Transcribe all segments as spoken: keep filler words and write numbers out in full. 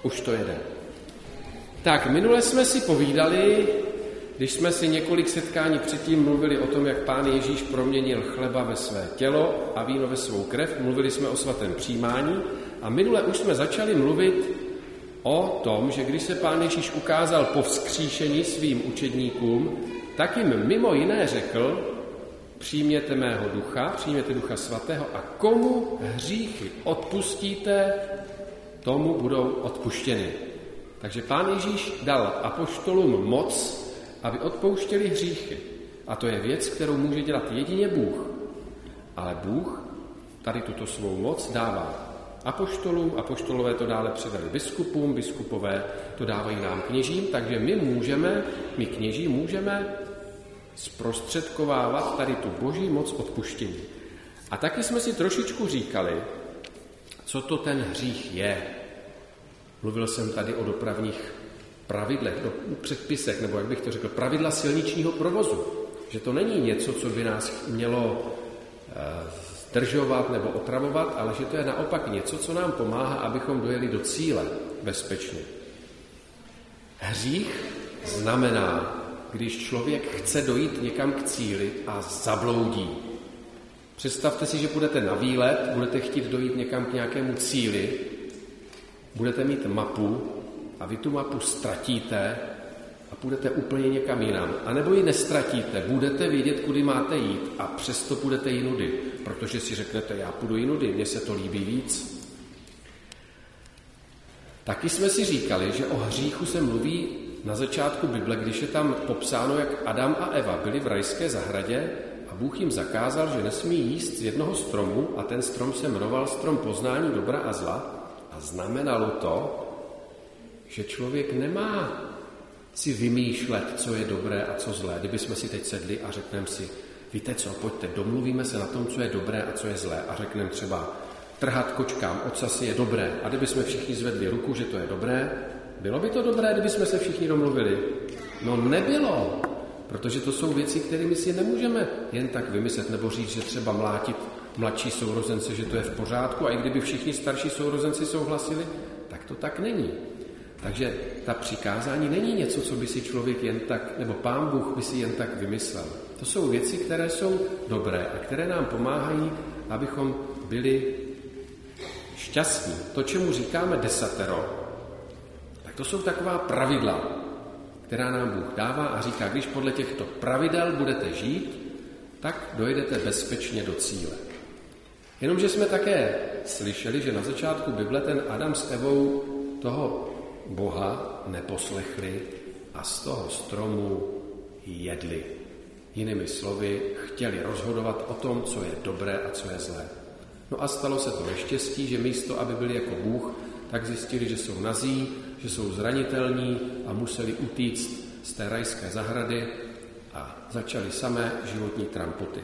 už to jede. Tak, minule jsme si povídali, když jsme si několik setkání předtím mluvili o tom, jak Pán Ježíš proměnil chleba ve své tělo a víno ve svou krev, mluvili jsme o svatém přijímání a minule už jsme začali mluvit o tom, že když se Pán Ježíš ukázal po vzkříšení svým učedníkům, tak jim mimo jiné řekl, přijměte mého ducha, přijměte ducha svatého a komu hříchy odpustíte, tomu budou odpuštěny. Takže Pán Ježíš dal apoštolům moc, aby odpouštěli hříchy. A to je věc, kterou může dělat jedině Bůh. Ale Bůh tady tuto svou moc dává apoštolům, apoštolové to dále předali biskupům, biskupové to dávají nám kněžím, takže my můžeme, my kněží můžeme zprostředkovávat tady tu boží moc odpuštění. A taky jsme si trošičku říkali, co to ten hřích je. Mluvil jsem tady o dopravních pravidlech, do předpisech, nebo jak bych to řekl, pravidla silničního provozu. Že to není něco, co by nás mělo zdržovat nebo otravovat, ale že to je naopak něco, co nám pomáhá, abychom dojeli do cíle bezpečně. Hřích znamená, když člověk chce dojít někam k cíli a zabloudí. Představte si, že půjdete na výlet, budete chtít dojít někam k nějakému cíli, budete mít mapu a vy tu mapu ztratíte a půjdete úplně někam jinam. A nebo ji nestratíte, budete vědět, kudy máte jít a přesto půjdete jinudy, protože si řeknete, já půjdu jinudy, mně se to líbí víc. Taky jsme si říkali, že o hříchu se mluví na začátku Bible, když je tam popsáno, jak Adam a Eva byli v rajské zahradě a Bůh jim zakázal, že nesmí jíst z jednoho stromu a ten strom se jmenoval strom poznání dobra a zla a znamenalo to, že člověk nemá si vymýšlet, co je dobré a co zlé. Kdybychom si teď sedli a řekneme si, víte co, pojďte, domluvíme se na tom, co je dobré a co je zlé a řekneme třeba, trhat kočkám ocasy je dobré a kdybychom všichni zvedli ruku, že to je dobré, bylo by to dobré, kdybychom se všichni domluvili? No nebylo, protože to jsou věci, kterými si nemůžeme jen tak vymyslet nebo říct, že třeba mlátit mladší sourozence, že to je v pořádku a i kdyby všichni starší sourozenci souhlasili, tak to tak není. Takže ta přikázání není něco, co by si člověk jen tak, nebo Pán Bůh by si jen tak vymyslel. To jsou věci, které jsou dobré a které nám pomáhají, abychom byli šťastní. To, čemu říkáme desatero, tak to jsou taková pravidla, která nám Bůh dává a říká, když podle těchto pravidel budete žít, tak dojedete bezpečně do cíle. Jenomže jsme také slyšeli, že na začátku Bible ten Adam s Evou toho Boha neposlechli a z toho stromu jedli. Jinými slovy, chtěli rozhodovat o tom, co je dobré a co je zlé. No a stalo se to neštěstí, že místo, aby byli jako Bůh, tak zjistili, že jsou nazí, že jsou zranitelní a museli utíct z té rajské zahrady a začali samé životní trampoty.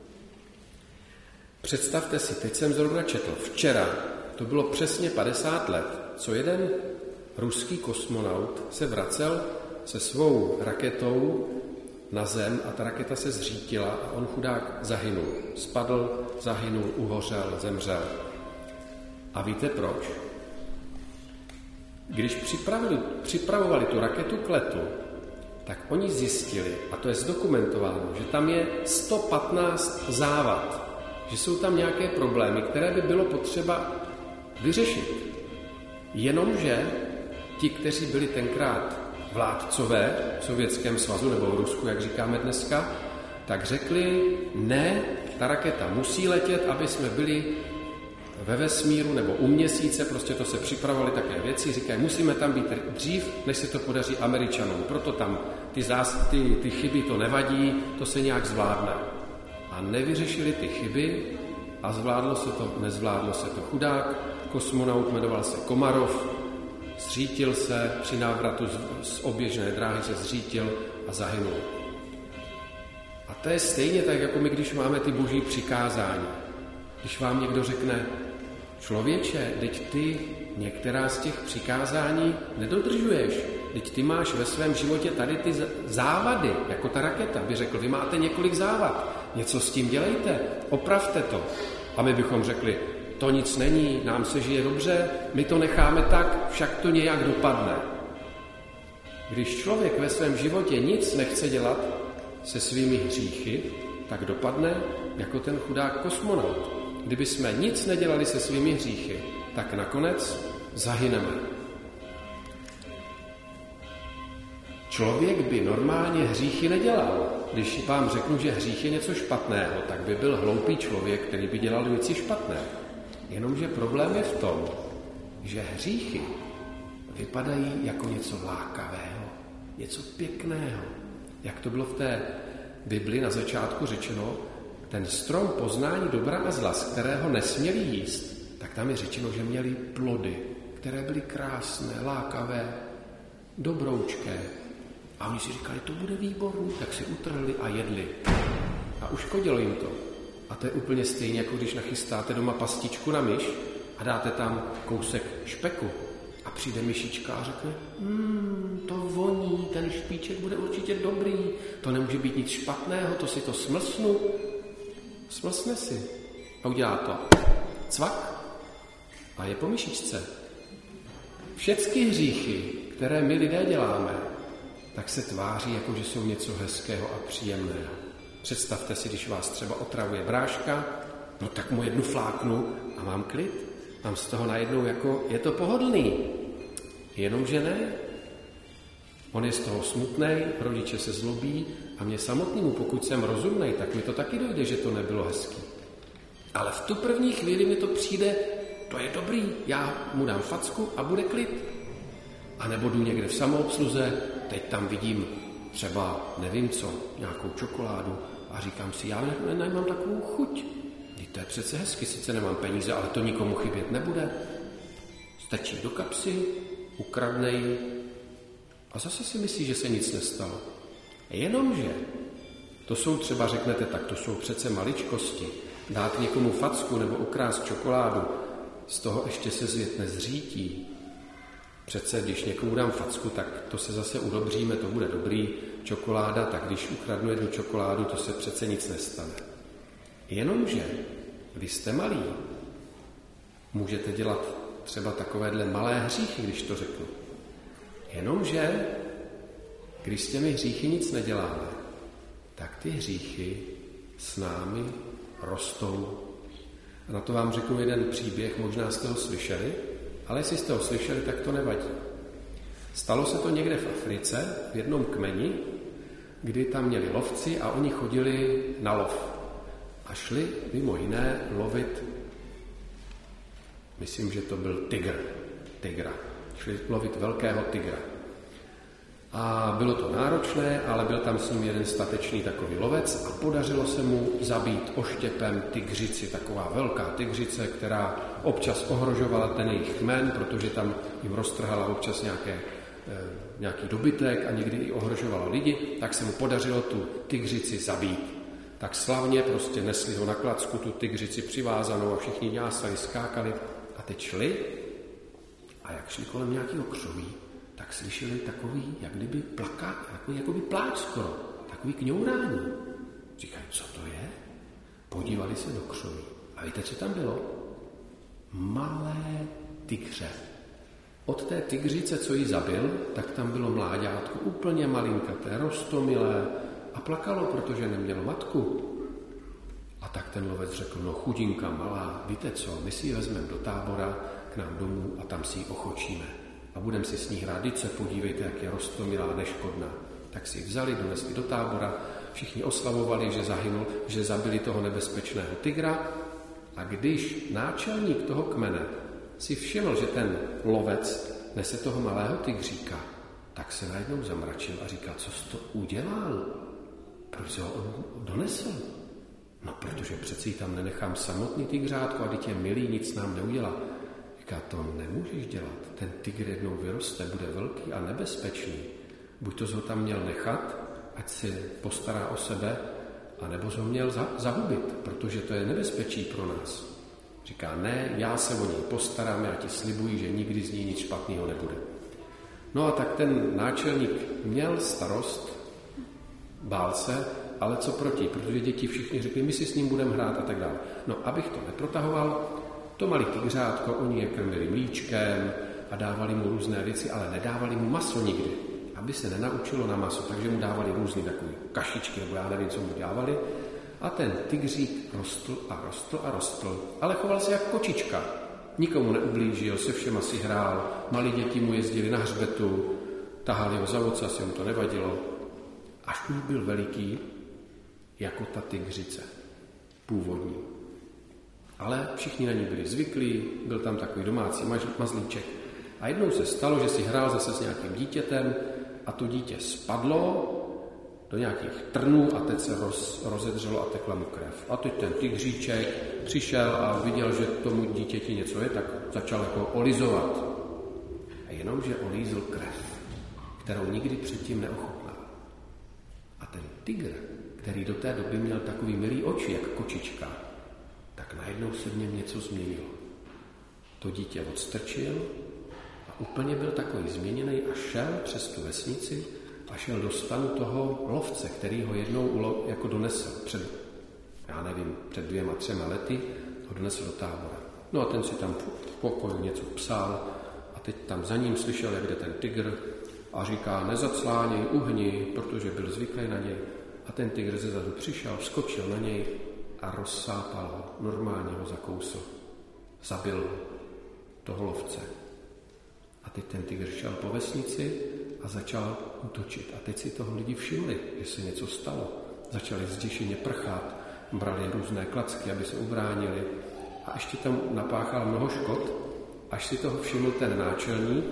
Představte si, teď jsem zrovna četl, včera, to bylo přesně padesát let, co jeden ruský kosmonaut se vracel se svou raketou na zem a ta raketa se zřítila a on chudák zahynul. Spadl, zahynul, uhořel, zemřel. A víte proč? Když připravili, připravovali tu raketu k letu, tak oni zjistili, a to je zdokumentováno, že tam je sto patnáct závad, že jsou tam nějaké problémy, které by bylo potřeba vyřešit. Jenomže ti, kteří byli tenkrát vládcové v Sovětském svazu nebo v Rusku, jak říkáme dneska, tak řekli, ne, ta raketa musí letět, aby jsme byli ve vesmíru nebo u měsíce, prostě to se připravovaly také věci, říkají, musíme tam být dřív, než se to podaří Američanům, proto tam ty, zás, ty, ty chyby to nevadí, to se nějak zvládne. A nevyřešili ty chyby a zvládlo se to, nezvládlo se to. Chudák kosmonaut jmenoval se Komarov, zřítil se, při návratu z, z oběžné dráhy se zřítil a zahynul. A to je stejně tak, jako my, když máme ty boží přikázání. Když vám někdo řekne, člověče, teď ty některá z těch přikázání nedodržuješ, teď ty máš ve svém životě tady ty závady, jako ta raketa, by řekl, vy máte několik závad, něco s tím dělejte, opravte to. A my bychom řekli, to nic není, nám se žije dobře, my to necháme tak, však to nějak dopadne. Když člověk ve svém životě nic nechce dělat se svými hříchy, tak dopadne jako ten chudák kosmonaut. Kdyby jsme nic nedělali se svými hříchy, tak nakonec zahyneme. Člověk by normálně hříchy nedělal. Když vám řeknu, že hřích je něco špatného, tak by byl hloupý člověk, který by dělal věci špatné. Jenomže problém je v tom, že hříchy vypadají jako něco lákavého, něco pěkného. Jak to bylo v té Bibli na začátku řečeno, ten strom poznání dobra a zla, z kterého nesměli jíst, tak tam je řečeno, že měli plody, které byly krásné, lákavé, dobroučké. A oni si říkali, to bude výborný, tak si utrhli a jedli. A uškodilo jim to. A to je úplně stejně, jako když nachystáte doma pastičku na myš a dáte tam kousek špeku. A přijde myšička a řekne, hmm, to voní, ten špíček bude určitě dobrý, to nemůže být nic špatného, to si to smlsnu. Smlsne si. A udělá to. Cvak. A je po myšičce. Všechny hříchy, které my lidé děláme, tak se tváří, jako že jsou něco hezkého a příjemného. Představte si, když vás třeba otravuje bráška, no tak mu jednu fláknu a mám klid. Mám z toho najednou jako, je to pohodlný. Jenomže ne. On je z toho smutnej, rodiče se zlobí a mě samotnému, pokud jsem rozumnej, tak mi to taky dojde, že to nebylo hezký. Ale v tu první chvíli mi to přijde, to je dobrý, já mu dám facku a bude klid. A nebo jdu někde v samoobsluze, teď tam vidím třeba, nevím co, nějakou čokoládu a říkám si, já ne, nemám takovou chuť. To je přece hezky, sice nemám peníze, ale to nikomu chybět nebude. Stačí do kapsy, ukradnej a zase si myslí, že se nic nestalo. Jenomže, to jsou třeba, řeknete, tak to jsou přece maličkosti. Dát někomu facku nebo ukrást čokoládu, z toho ještě se svět nezřítí. Přece, když někomu dám facku, tak to se zase udobříme, to bude dobrý. Čokoláda, tak když ukradnu jednu čokoládu, to se přece nic nestane. Jenomže, když jste malí, můžete dělat třeba takovéhle malé hříchy, když to řeknu. Jenomže, když s těmi hříchy nic neděláme, tak ty hříchy s námi rostou. A na to vám řeknu jeden příběh, možná jste ho slyšeli, ale jestli jste ho slyšeli, tak to nevadí. Stalo se to někde v Africe, v jednom kmeni, kdy tam měli lovci a oni chodili na lov. A šli mimo jiné lovit, myslím, že to byl tygr, tygra. Šli lovit velkého tygra. A bylo to náročné, ale byl tam s ním jeden statečný takový lovec a podařilo se mu zabít oštěpem tygřici, taková velká tygřice, která občas ohrožovala ten jejich kmen, protože tam jim roztrhala občas nějaké, e, nějaký dobytek a někdy i ohrožovala lidi, tak se mu podařilo tu tygřici zabít. Tak slavně prostě nesli ho na klacku, tu tygřici přivázanou a všichni jásali, skákali a teď šli a jak šli kolem nějakého křoví, tak slyšeli takový, jak kdyby plaka, takový jakoby pláč skoro, takový kňourání. Říkají, co to je? Podívali se do křoví. A víte, co tam bylo? Malé tygře. Od té tygřice, co ji zabil, tak tam bylo mláďátko, úplně malinkaté, roztomilé, a plakalo, protože nemělo matku. A tak ten lovec řekl, no chudinka malá, víte co, my si ji vezmeme do tábora k nám domů a tam si ji ochočíme. A budeme si s ní hrát, teď se podívejte, jak je roztomilá, neškodná. Tak si ji vzali, donesli do tábora, všichni oslavovali, že zahynul, že zabili toho nebezpečného tygra. A když náčelník toho kmene si všiml, že ten lovec nese toho malého tygříka, tak se najednou zamračil a říkal, co jsi to udělal? Proč ho on donesl? No, protože přeci ji tam nenechám samotný tygřátko a teď je milý, nic nám neudělá. Říká, to nemůžeš dělat. Ten tygr jednou vyroste, bude velký a nebezpečný. Buď to ho tam měl nechat, ať si postará o sebe, anebo ho měl zahubit, protože to je nebezpečí pro nás. Říká, ne, já se o něj postarám, já ti slibuji, že nikdy z ní nic špatného nebude. No a tak ten náčelník měl starost, bál se, ale co proti, protože děti všichni řekli, my si s ním budeme hrát a tak dále. No, abych to neprotahoval, to malé tygřátko, oni je krmili mlíčkem a dávali mu různé věci, ale nedávali mu maso nikdy, aby se nenaučilo na maso, takže mu dávali různé takové kašičky, nebo já nevím, co mu dávali. A ten tygřík rostl a rostl a rostl, ale choval se jako kočička. Nikomu neublížil, se všema si hrál, malí děti mu jezdili na hřbetu, tahali ho za oca, asi mu to nevadilo. Až už byl veliký, jako ta tygřice, původní. Ale všichni na ní byli zvyklí, byl tam takový domácí mazlíček. A jednou se stalo, že si hrál zase s nějakým dítětem a to dítě spadlo do nějakých trnů a teď se roz, rozedřelo a tekla mu krev. A teď ten tygříček přišel a viděl, že tomu dítěti něco je, tak začal jako olizovat. A jenom, že olízl krev, kterou nikdy předtím neochutnal. A ten tygr, který do té doby měl takový milý oči, jak kočička, tak najednou se v něm něco změnilo. To dítě odstrčil a úplně byl takový změněný a šel přes tu vesnici a šel do stanu toho lovce, který ho jednou ulo, jako donesl před, já nevím, před dvěma, třema lety, ho donesl do tábora. No a ten si tam v pokoju něco psal a teď tam za ním slyšel, jak jde ten tygr a říká, nezacláněj, uhni, protože byl zvyklý na něj. A ten tygr ze zadu přišel, skočil na něj a rozsápal ho, normálně ho zakousl. Zabil toho lovce. A teď ten tygr šel po vesnici a začal útočit. A teď si toho lidi všimli, že se něco stalo. Začali zděšeně prchat, brali různé klacky, aby se ubránili. A ještě tam napáchal mnoho škod, až si toho všiml ten náčelník,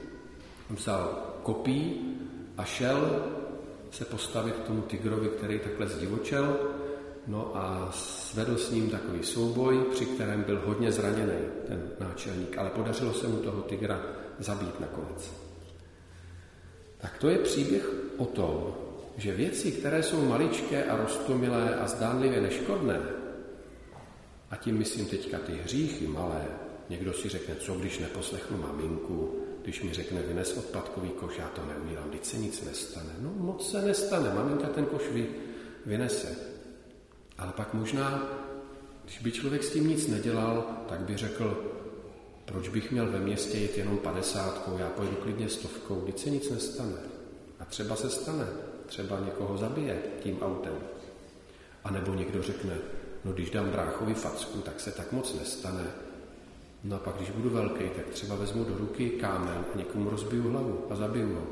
vzal kopí a šel se postavit k tomu tygrovi, který takhle zdivočel, no a svedl s ním takový souboj, při kterém byl hodně zraněný ten náčelník, ale podařilo se mu toho tygra zabít nakonec. Tak to je příběh o tom, že věci, které jsou maličké a roztomilé a zdánlivě neškodné, a tím myslím teďka ty hříchy malé, někdo si řekne, co když neposlechnu maminku, když mi řekne, vynes odpadkový koš, já to neudělám, teď se nic nestane. No moc se nestane, maminka ten koš vy, vynese. Ale pak možná, když by člověk s tím nic nedělal, tak by řekl, proč bych měl ve městě jít jenom padesátkou, já pojedu klidně stovkou, teď se nic nestane. A třeba se stane, třeba někoho zabije tím autem. A nebo někdo řekne, no když dám bráchovi facku, tak se tak moc nestane. No a pak, když budu velký, tak třeba vezmu do ruky kámen a někomu rozbiju hlavu a zabiju ho.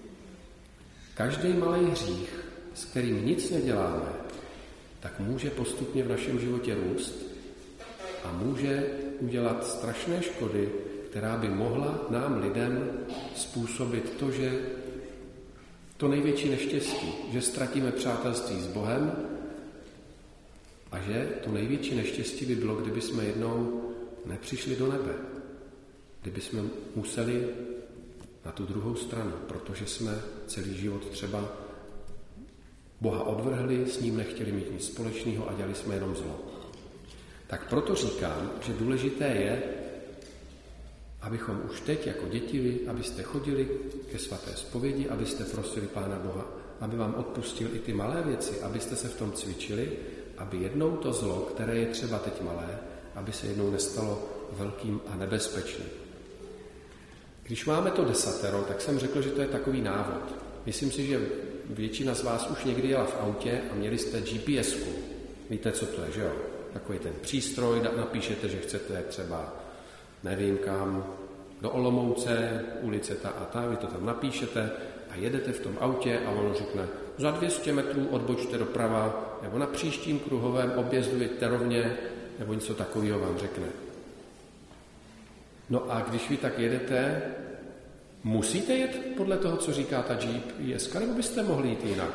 Každý malý hřích, s kterým nic neděláme, tak může postupně v našem životě růst a může udělat strašné škody, která by mohla nám lidem způsobit to, že to největší neštěstí, že ztratíme přátelství s Bohem a že to největší neštěstí by bylo, kdyby jsme jednou nepřišli do nebe, kdyby jsme museli na tu druhou stranu, protože jsme celý život třeba Boha odvrhli, s ním nechtěli mít nic společného a dělali jsme jenom zlo. Tak proto říkám, že důležité je, abychom už teď jako děti, abyste chodili ke svaté zpovědi, abyste prosili Pána Boha, aby vám odpustil i ty malé věci, abyste se v tom cvičili, aby jednou to zlo, které je třeba teď malé, aby se jednou nestalo velkým a nebezpečným. Když máme to desatero, tak jsem řekl, že to je takový návod. Myslím si, že většina z vás už někdy jela v autě a měli jste G P S ku. Víte, co to je, že jo? Takový ten přístroj, napíšete, že chcete třeba, nevím kam, do Olomouce, ulice ta a ta, vy to tam napíšete a jedete v tom autě a ono řekne, za dvě stě metrů odbočte doprava, nebo na příštím kruhovém objezdu jeďte rovně, nebo něco takového vám řekne. No a když vy tak jedete, musíte jet podle toho, co říká ta G P S, nebo byste mohli jít jinak?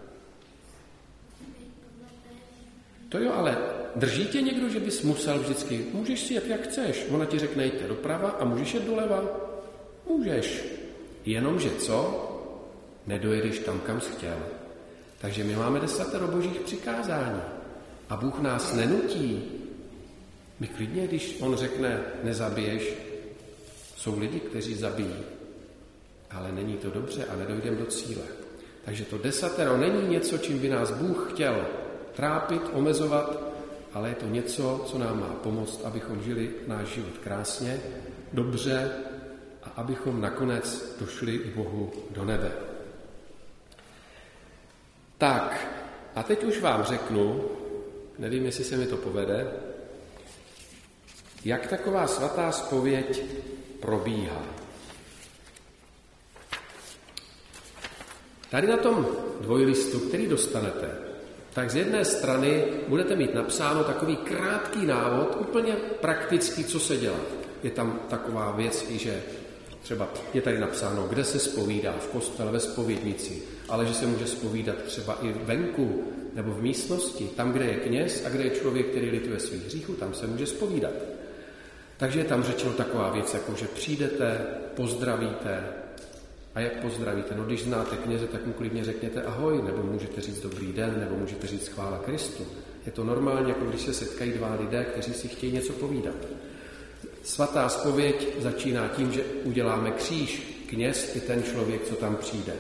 To jo, ale drží tě někdo, že bys musel vždycky, můžeš si jet jak chceš, ona ti řekne jít doprava a můžeš jet doleva? Můžeš. Jenomže co? Nedojedeš tam, kam jsi chtěl. Takže my máme desatero božích přikázání a Bůh nás nenutí. My klidně, když on řekne nezabiješ, jsou lidi, kteří zabijí, ale není to dobře a nedojdeme do cíle. Takže to desatero není něco, čím by nás Bůh chtěl trápit, omezovat, ale je to něco, co nám má pomoct, abychom žili náš život krásně, dobře a abychom nakonec došli k Bohu do nebe. Tak, a teď už vám řeknu, nevím, jestli se mi to povede, jak taková svatá zpověď probíhá. Tady na tom dvojlistu, který dostanete, tak z jedné strany budete mít napsáno takový krátký návod, úplně praktický, co se dělá. Je tam taková věc, že třeba je tady napsáno, kde se zpovídá, v kostele, ve zpovědnici, ale že se může zpovídat třeba i venku nebo v místnosti, tam, kde je kněz a kde je člověk, který lituje svých hříchů, tam se může zpovídat. Takže je tam řečeno taková věc, jako že přijdete, pozdravíte. A jak pozdravíte? No když znáte kněze, tak mu klidně řekněte ahoj, nebo můžete říct dobrý den, nebo můžete říct chvála Kristu. Je to normálně, jako když se setkají dva lidé, kteří si chtějí něco povídat. Svatá zpověď začíná tím, že uděláme kříž, kněz i ten člověk, co tam přijde.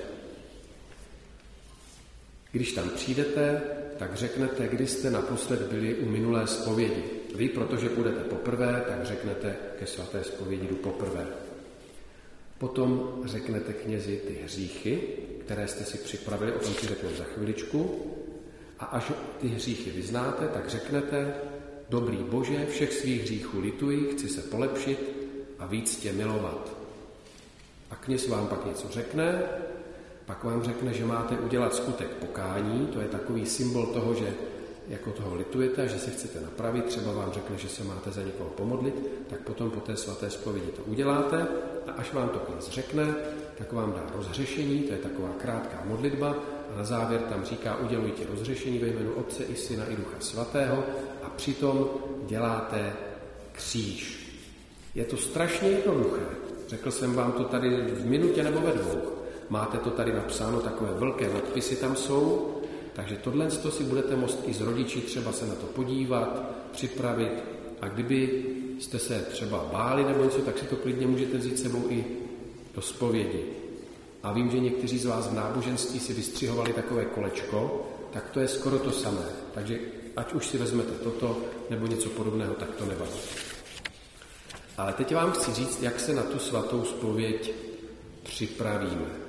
Když tam přijdete, tak řeknete, kdy jste naposled byli u minulé zpovědi. Vy, protože půjdete poprvé, tak řeknete ke svaté zpovědi jdu poprvé. Potom řeknete knězi ty hříchy, které jste si připravili, o tom si řeknu za chviličku. A až ty hříchy vyznáte, tak řeknete, dobrý Bože, všech svých hříchů lituji, chci se polepšit a víc tě milovat. A kněz vám pak něco řekne, pak vám řekne, že máte udělat skutek pokání, to je takový symbol toho, že jako toho litujete, že se chcete napravit, třeba vám řekne, že se máte za někoho pomodlit, tak potom po té svaté zpovědi to uděláte a až vám to kněz řekne, tak vám dá rozhřešení, to je taková krátká modlitba a na závěr tam říká, uděluji ti rozhřešení ve jménu Otce i Syna i Ducha Svatého a přitom děláte kříž. Je to strašně jednoduché. Řekl jsem vám to tady v minutě nebo ve dvou. Máte to tady napsáno, takové velké nadpisy tam jsou, takže tohle si budete moct i s rodiči třeba se na to podívat, připravit a kdyby jste se třeba báli nebo něco, tak si to klidně můžete vzít sebou i do zpovědi. A vím, že někteří z vás v náboženství si vystřihovali takové kolečko, tak to je skoro to samé. Takže ať už si vezmete toto nebo něco podobného, tak to nevadí. Ale teď vám chci říct, jak se na tu svatou zpověď připravíme.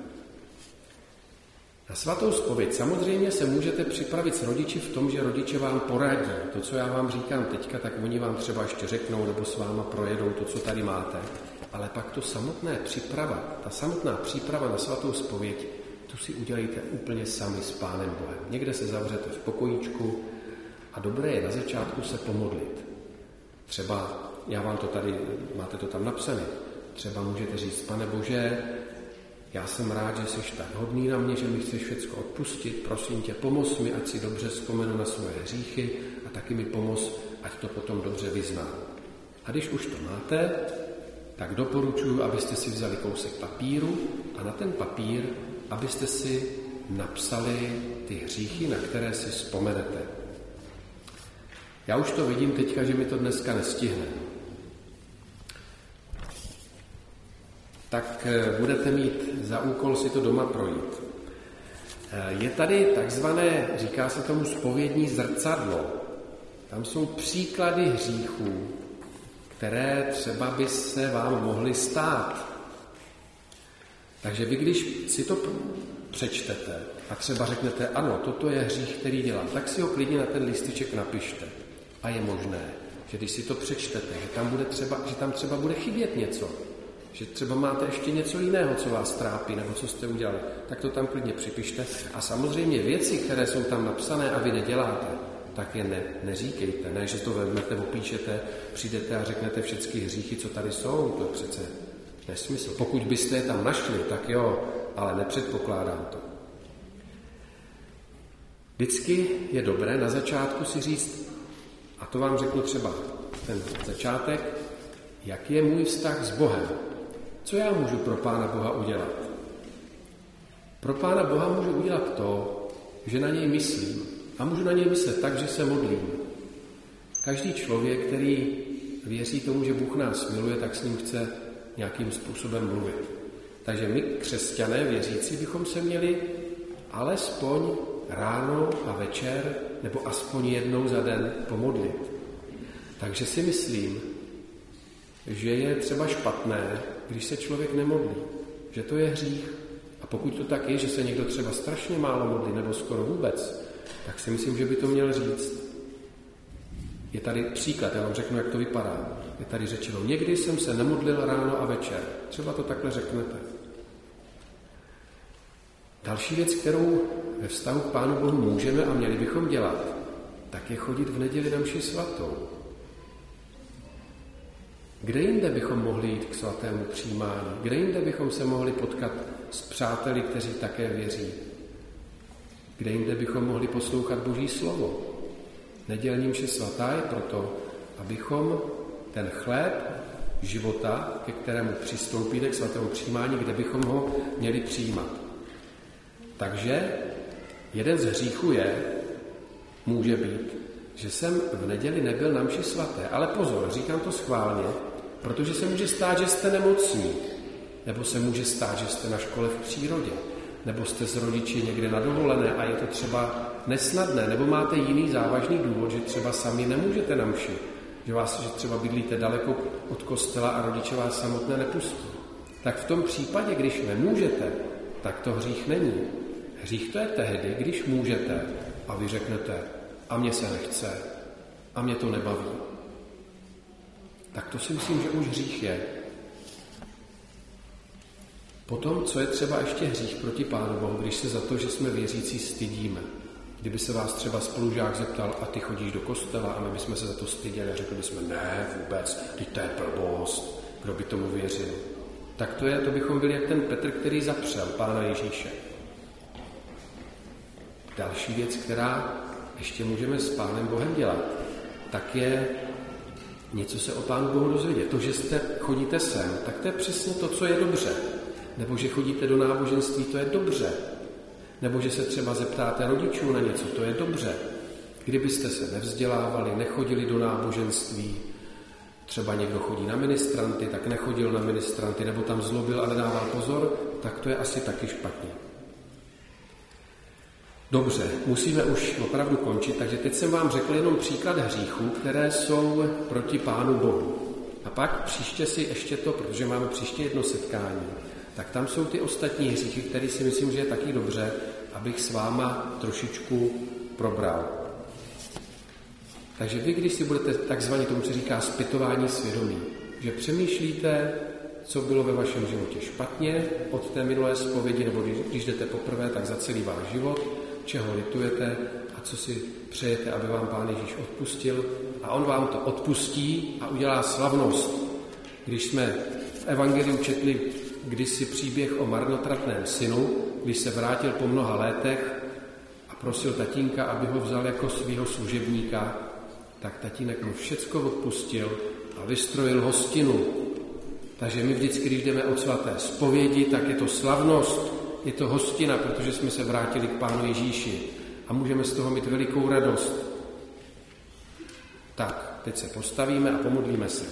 Na svatou zpověď samozřejmě se můžete připravit s rodiči v tom, že rodiče vám poradí. To, co já vám říkám teďka, tak oni vám třeba ještě řeknou nebo s váma projedou to, co tady máte. Ale pak to samotné příprava, ta samotná příprava na svatou zpověď, tu si udělejte úplně sami s Pánem Bohem. Někde se zavřete v pokojíčku a dobré je na začátku se pomodlit. Třeba, já vám to tady, máte to tam napsané, třeba můžete říct, Pane Bože, já jsem rád, že jsi tak hodný na mě, že mi chceš všecko odpustit, prosím tě, pomoz mi, ať si dobře vzpomenu na svoje hříchy a taky mi pomoz, ať to potom dobře vyznám. A když už to máte, tak doporučuji, abyste si vzali kousek papíru a na ten papír, abyste si napsali ty hříchy, na které si vzpomenete. Já už to vidím teďka, že mi to dneska nestihne. Tak budete mít za úkol si to doma projít. Je tady takzvané, říká se tomu zpovědní zrcadlo. Tam jsou příklady hříchů, které třeba by se vám mohly stát. Takže vy, když si to přečtete a třeba řeknete, ano, toto je hřích, který dělám, tak si ho klidně na ten lísteček napište. A je možné, že když si to přečtete, že tam, bude třeba, že tam třeba bude chybět něco, že třeba máte ještě něco jiného, co vás trápí, nebo co jste udělali, tak to tam klidně připište. A samozřejmě věci, které jsou tam napsané a vy neděláte, tak je ne, neříkejte. Ne, že to vezmete, opíšete, přijdete a řeknete všechny hříchy, co tady jsou. To je přece nesmysl. Pokud byste je tam našli, tak jo, ale nepředpokládám to. Vždycky je dobré na začátku si říct, a to vám řeknu třeba ten začátek, jak je můj vztah s Bohem. Co já můžu pro Pána Boha udělat? Pro Pána Boha můžu udělat to, že na něj myslím. A můžu na něj myslet tak, že se modlím. Každý člověk, který věří tomu, že Bůh nás miluje, tak s ním chce nějakým způsobem mluvit. Takže my, křesťané, věřící, bychom se měli alespoň ráno a večer, nebo aspoň jednou za den pomodlit. Takže si myslím, že je třeba špatné, když se člověk nemodlí, že to je hřích. A pokud to tak je, že se někdo třeba strašně málo modlí, nebo skoro vůbec, tak si myslím, že by to měl říct. Je tady příklad, já vám řeknu, jak to vypadá. Je tady řečeno, někdy jsem se nemodlil ráno a večer. Třeba to takhle řeknete. Další věc, kterou ve vztahu k Pánu Bohu můžeme a měli bychom dělat, tak je chodit v neděli na mši svatou. Kde jinde bychom mohli jít k svatému přijímání? Kde jinde bychom se mohli potkat s přáteli, kteří také věří? Kde jinde bychom mohli poslouchat Boží slovo? Nedělní mše svatá je proto, abychom ten chléb života, ke kterému přistoupíte k svatému přijímání, kde bychom ho měli přijímat. Takže jeden z hříchů je, může být, že jsem v neděli nebyl na mši svaté. Ale pozor, říkám to schválně, protože se může stát, že jste nemocní, nebo se může stát, že jste na škole v přírodě, nebo jste s rodiči někde na dovolené a je to třeba nesnadné, nebo máte jiný závažný důvod, že třeba sami nemůžete na mši, že, vás, že třeba bydlíte daleko od kostela a rodiče vás samotné nepustí. Tak v tom případě, když nemůžete, tak to hřích není. Hřích to je tehdy, když můžete a vy řeknete, a mně se nechce, a mě to nebaví. Tak to si myslím, že už hřích je. Potom, co je třeba ještě hřích proti Pánu Bohu, když se za to, že jsme věřící, stydíme. Kdyby se vás třeba spolužák zeptal, a ty chodíš do kostela, a my bychom se za to styděli a řekli bychom, ne, vůbec, ty to je blbost, kdo by tomu věřil. Tak to je, to bychom byli jak ten Petr, který zapřel Pána Ježíše. Další věc, která ještě můžeme s Pánem Bohem dělat, tak je něco se o Pánu Bohu dozvědět. To, že jste, chodíte sem, tak to je přesně to, co je dobře. Nebo že chodíte do náboženství, to je dobře. Nebo že se třeba zeptáte rodičů na něco, to je dobře. Kdybyste se nevzdělávali, nechodili do náboženství, třeba někdo chodí na ministranty, tak nechodil na ministranty, nebo tam zlobil a nedával pozor, tak to je asi taky špatně. Dobře, musíme už opravdu končit, takže teď jsem vám řekl jenom příklad hříchů, které jsou proti Pánu Bohu. A pak příště si ještě to, protože máme příště jedno setkání, tak tam jsou ty ostatní hříchy, které si myslím, že je taky dobře, abych s váma trošičku probral. Takže vy, když si budete takzvaně, tomu se říká zpytování svědomí, že přemýšlíte, co bylo ve vašem životě špatně od té minulé zpovědi, nebo když jdete poprvé, tak za celý váš život, čeho litujete a co si přejete, aby vám Pán Ježíš odpustil. A on vám to odpustí a udělá slavnost. Když jsme v evangeliu četli kdysi příběh o marnotratném synu, když se vrátil po mnoha létech a prosil tatínka, aby ho vzal jako svého služebníka, tak tatínek mu všecko odpustil a vystrojil hostinu. Takže my vždycky, když jdeme od svaté zpovědi, tak je to slavnost, je to hostina, protože jsme se vrátili k Pánu Ježíši a můžeme z toho mít velikou radost. Tak, teď se postavíme a pomodlíme se.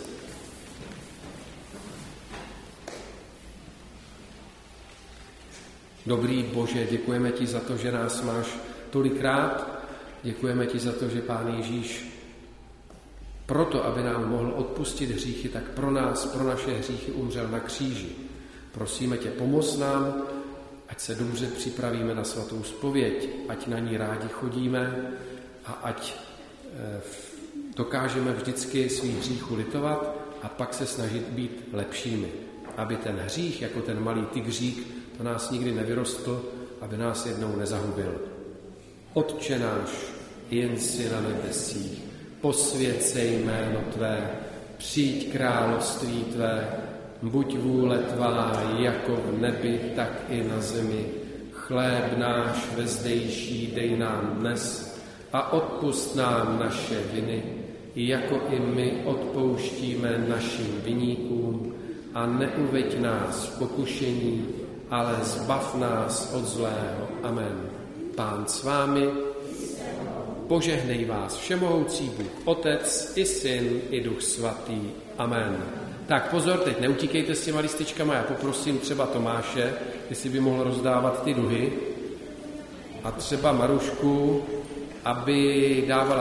Dobrý Bože, děkujeme ti za to, že nás máš tolikrát. Děkujeme ti za to, že Pán Ježíš proto, aby nám mohl odpustit hříchy, tak pro nás, pro naše hříchy umřel na kříži. Prosíme tě, pomoz nám, ať se dobře připravíme na svatou zpověď, ať na ní rádi chodíme a ať e, dokážeme vždycky svých hříchů litovat a pak se snažit být lepšími. Aby ten hřích, jako ten malý tygřík, to nás nikdy nevyrostl, aby nás jednou nezahubil. Otče náš, jen si na nebesích, posvěcej jméno tvé, přijď království tvé, buď vůle tvá, jako v nebi, tak i na zemi. Chléb náš vezdejší dej nám dnes a odpusť nám naše viny, jako i my odpouštíme našim viníkům a neuveď nás v pokušení, ale zbav nás od zlého. Amen. Pán s vámi, požehnej vás všemohoucí Bůh, Otec i Syn i Duch Svatý. Amen. Tak pozor, teď neutíkejte s těma lističkama, já poprosím třeba Tomáše, jestli by mohl rozdávat ty duhy. a třeba Marušku, aby dávala